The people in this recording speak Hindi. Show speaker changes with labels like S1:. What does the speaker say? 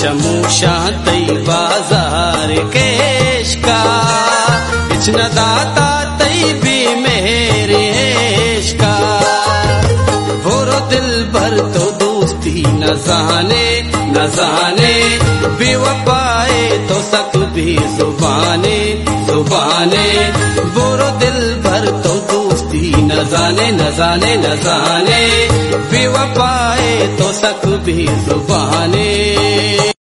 S1: शमूशा तई बाजार केश का इचना दाता तई भी मेरेश का भोरो दिल भर तो दोस्ती न जाने बेवफाए तो सक भी जुबाने बोरो दिल भर तो दोस्ती न जाने बेवफाए तो सक भी जुबाने।